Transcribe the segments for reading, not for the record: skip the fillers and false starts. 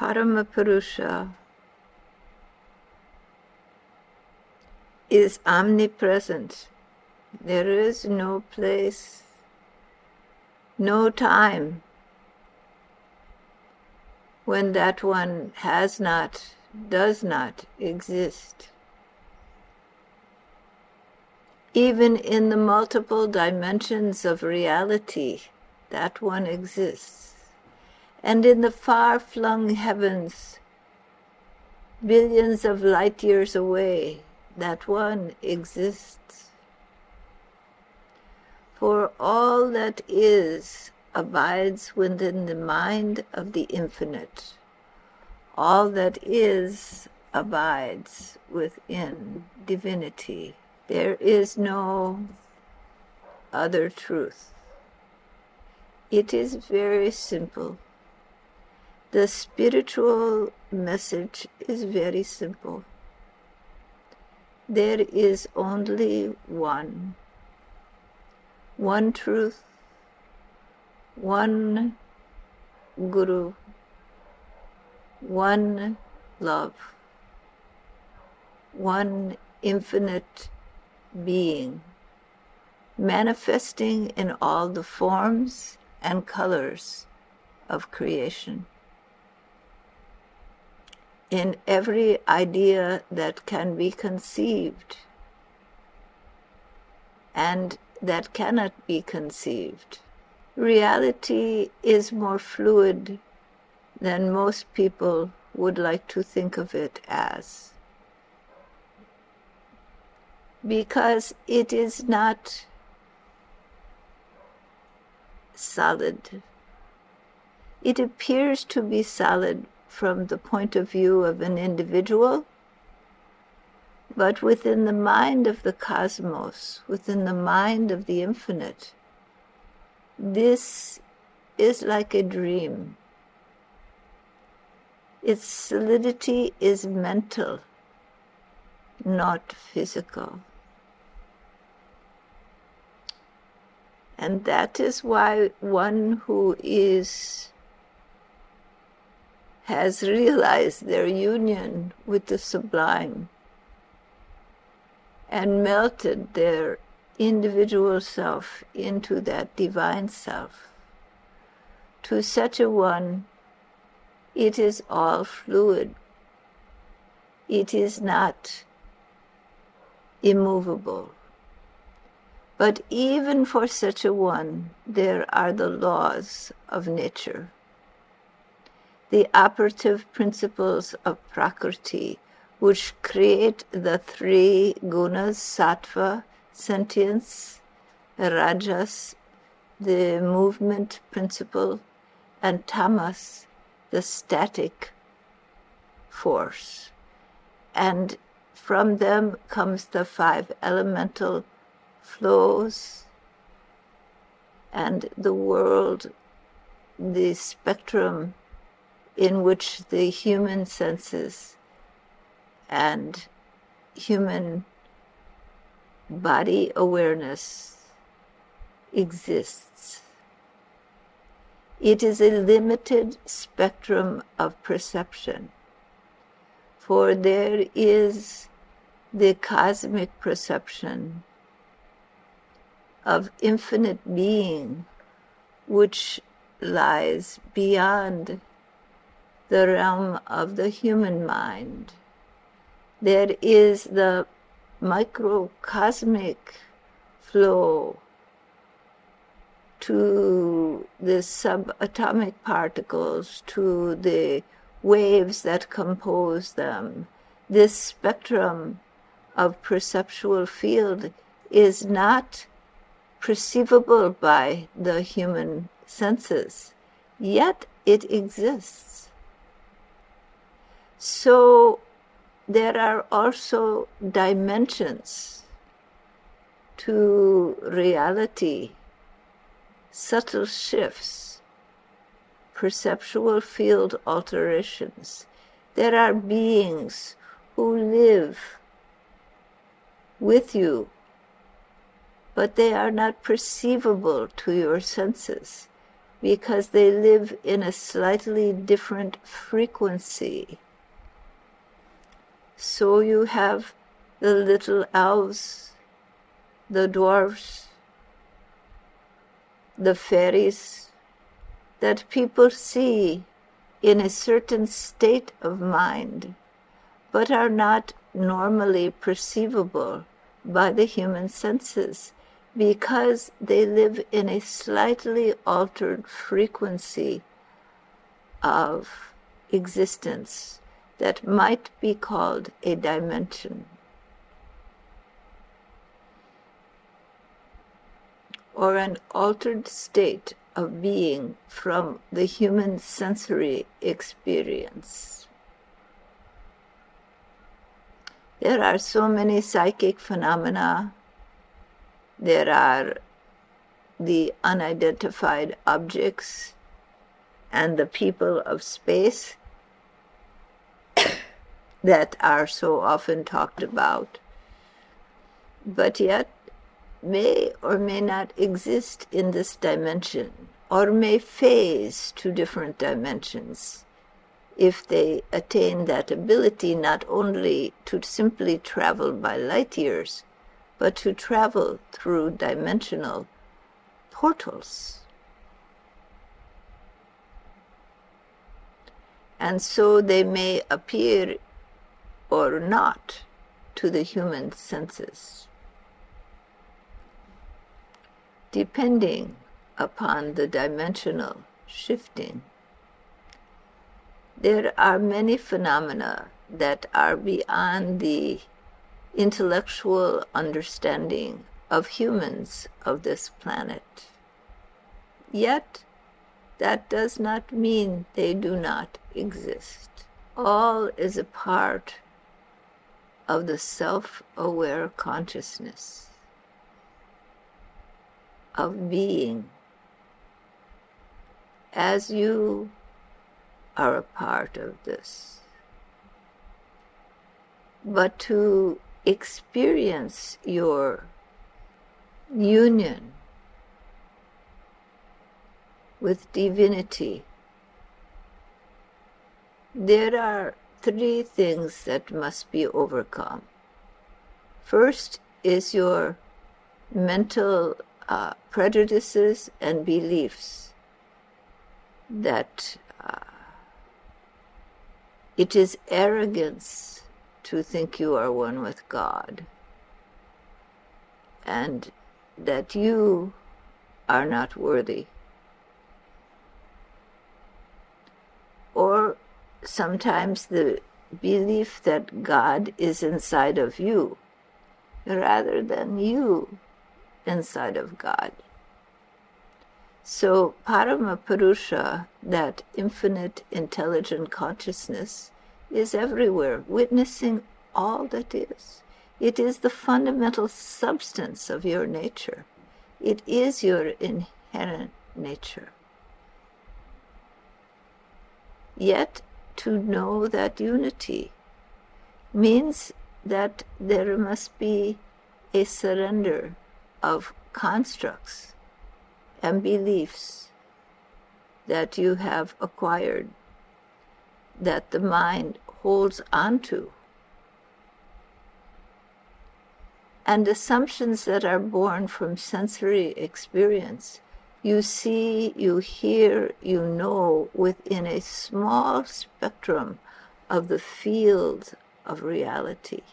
Paramapurusha is omnipresent. There is no place, no time when that one has not, does not exist. Even in the multiple dimensions of reality, that one exists. And in the far-flung heavens, billions of light years away, that one exists. For all that is abides within the mind of the infinite. All that is abides within divinity. There is no other truth. It is very simple. The spiritual message is very simple. There is only one truth, one Guru, one love, one infinite being, manifesting in all the forms and colors of creation. In every idea that can be conceived and that cannot be conceived. Reality is more fluid than most people would like to think of it as, because it is not solid. It appears to be solid from the point of view of an individual, but within the mind of the cosmos, within the mind of the infinite, this is like a dream. Its solidity is mental, not physical. And that is why one who has realized their union with the sublime and melted their individual self into that divine self, to such a one, it is all fluid. It is not immovable. But even for such a one, there are the laws of nature. The operative principles of Prakriti, which create the three gunas, sattva, sentience, rajas, the movement principle, and tamas, the static force. And from them comes the 5 elemental flows and the world, the spectrum in which the human senses and human body awareness exists. It is a limited spectrum of perception, for there is the cosmic perception of infinite being, which lies beyond the realm of the human mind. There is the microcosmic flow to the subatomic particles, to the waves that compose them. This spectrum of perceptual field is not perceivable by the human senses, yet it exists. So there are also dimensions to reality, subtle shifts, perceptual field alterations. There are beings who live with you, but they are not perceivable to your senses. because they live in a slightly different frequency. So you have the little elves, the dwarfs, the fairies that people see in a certain state of mind, but are not normally perceivable by the human senses because they live in a slightly altered frequency of existence that might be called a dimension, or an altered state of being from the human sensory experience. There are so many psychic phenomena. There are the unidentified objects and the people of space that are so often talked about, but yet may or may not exist in this dimension, or may phase to different dimensions if they attain that ability not only to simply travel by light years, but to travel through dimensional portals. And so they may appear or not to the human senses, depending upon the dimensional shifting. There are many phenomena that are beyond the intellectual understanding of humans of this planet. Yet, that does not mean they do not exist. All is a part of the self-aware consciousness of being, as you are a part of this. But to experience your union with divinity, there are 3 things that must be overcome. First is your mental prejudices and beliefs that it is arrogance to think you are one with God, and that you are not worthy. Or sometimes the belief that God is inside of you rather than you inside of God. So Paramapurusha, that infinite intelligent consciousness, is everywhere, witnessing all that is. It is the fundamental substance of your nature. It is your inherent nature. Yet, to know that unity means that there must be a surrender of constructs and beliefs that you have acquired, that the mind holds on to, and assumptions that are born from sensory experience. You see, you hear, you know within a small spectrum of the field of reality.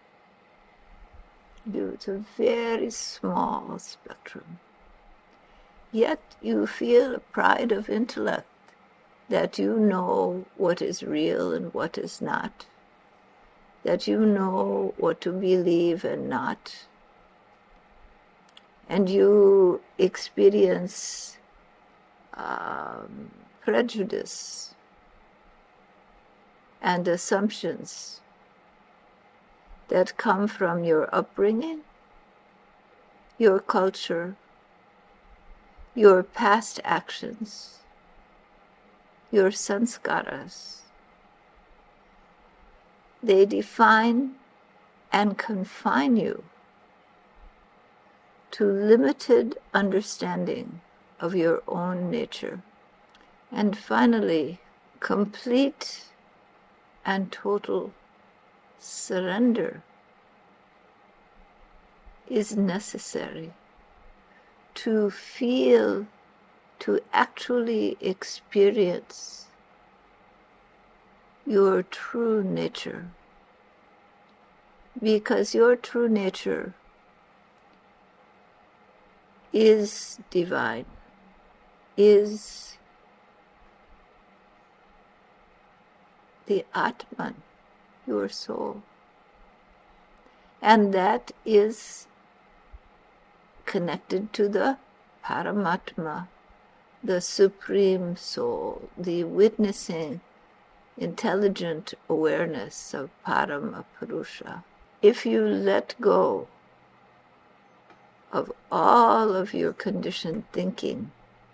It's a very small spectrum. Yet you feel a pride of intellect that you know what is real and what is not, that you know what to believe and not. And you experience prejudice and assumptions that come from your upbringing, your culture, your past actions, your sanskaras. They define and confine you to limited understanding of your own nature. And finally, complete and total surrender is necessary to feel, to actually experience your true nature. Because your true nature is divine, is the Atman, your soul. And that is connected to the Paramatma, the Supreme Soul, the witnessing, intelligent awareness of Paramapurusha. If you let go of all of your conditioned thinking,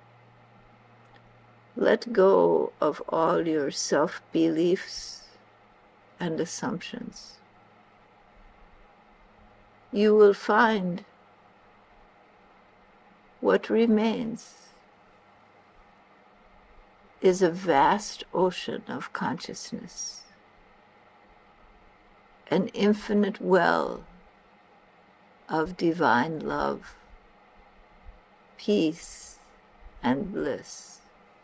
let go of all your self-beliefs and assumptions, you will find what remains is a vast ocean of consciousness, an infinite well of divine love, peace, and bliss.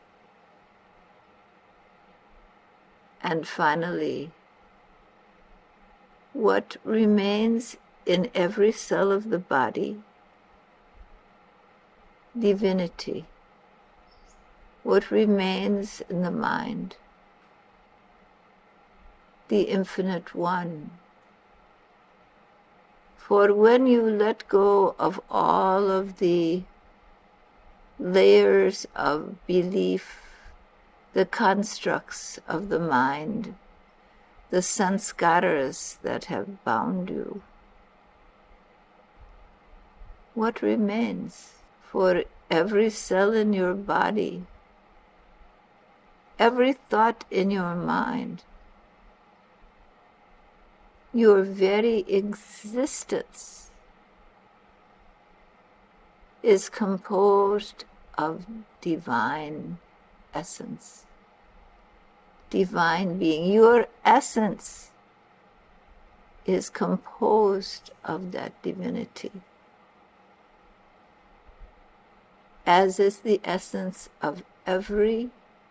And finally, what remains in every cell of the body? Divinity. What remains in the mind? The Infinite One. For when you let go of all of the layers of belief, the constructs of the mind, the sanskaras that have bound you, what remains? For every cell in your body, every thought in your mind, your very existence is composed of divine essence, divine being. Your essence is composed of that divinity, as is the essence of every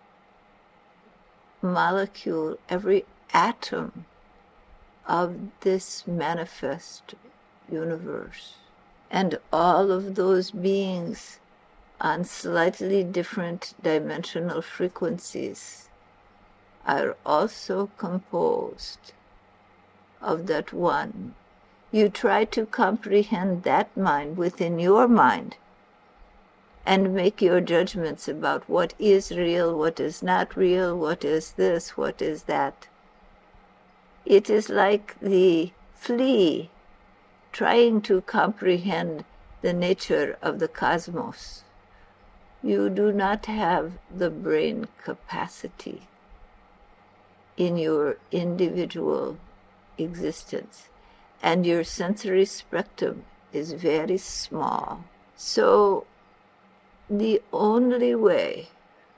molecule, every atom of this manifest universe. And all of those beings on slightly different dimensional frequencies are also composed of that one. You try to comprehend that mind within your mind and make your judgments about what is real, what is not real, what is this, what is that. It is like the flea trying to comprehend the nature of the cosmos. You do not have the brain capacity in your individual existence, and your sensory spectrum is very small. So the only way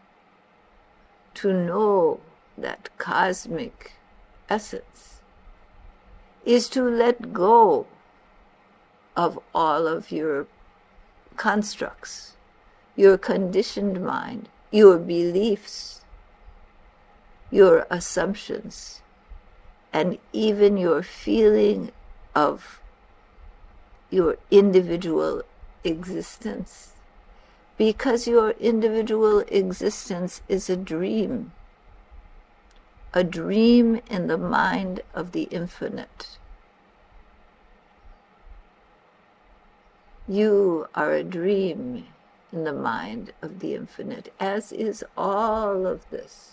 to know that cosmic essence is to let go of all of your constructs, your conditioned mind, your beliefs, your assumptions, and even your feeling of your individual existence. Because your individual existence is a dream in the mind of the infinite. You are a dream in the mind of the infinite, as is all of this.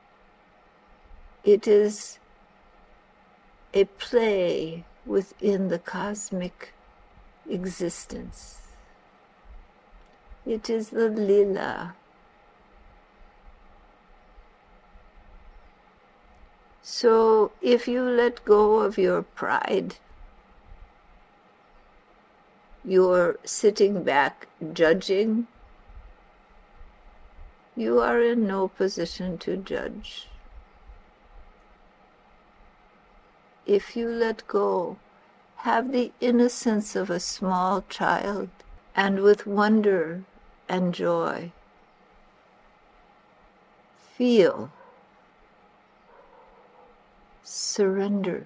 It is a play within the cosmic existence. It is the lila. So if you let go of your pride, you're sitting back judging You are in no position to judge. If you let go, have the innocence of a small child, and with wonder and joy, feel, surrender,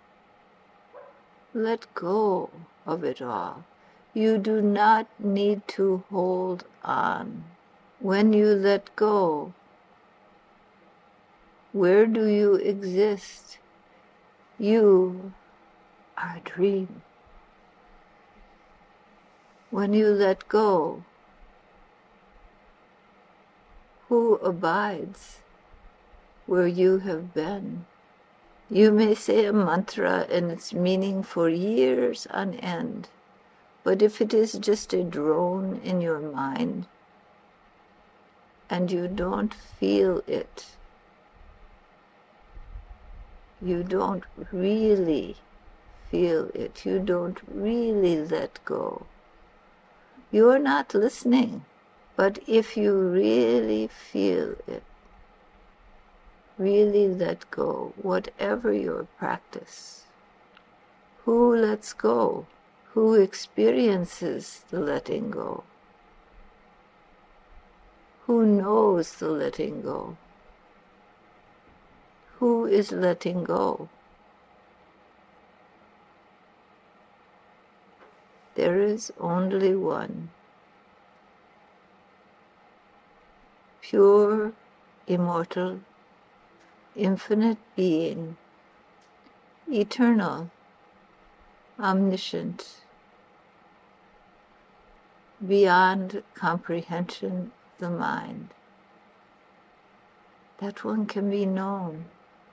let go of it all. You do not need to hold on. When you let go, where do you exist? You are a dream. When you let go, who abides where you have been? You may say a mantra and its meaning for years on end, but if it is just a drone in your mind and you don't feel it, you don't really feel it, you don't really let go, you're not listening. But if you really feel it, really let go, whatever your practice, who lets go? Who experiences the letting go? Who knows the letting go? Who is letting go? There is only one. Pure, immortal, infinite being, eternal, omniscient, beyond comprehension of the mind. That one can be known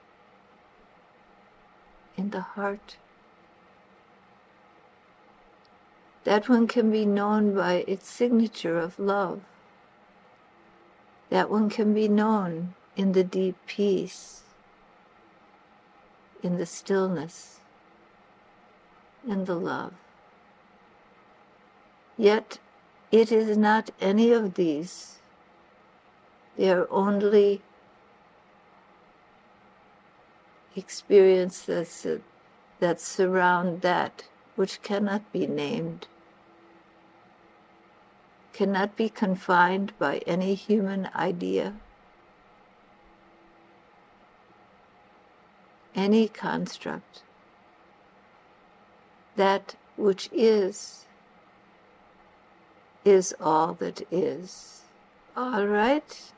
in the heart. That one can be known by its signature of love. That one can be known in the deep peace, in the stillness, in the love. Yet it is not any of these. They are only experiences that surround that which cannot be named, cannot be confined by any human idea, any construct. That which is all that is. All right?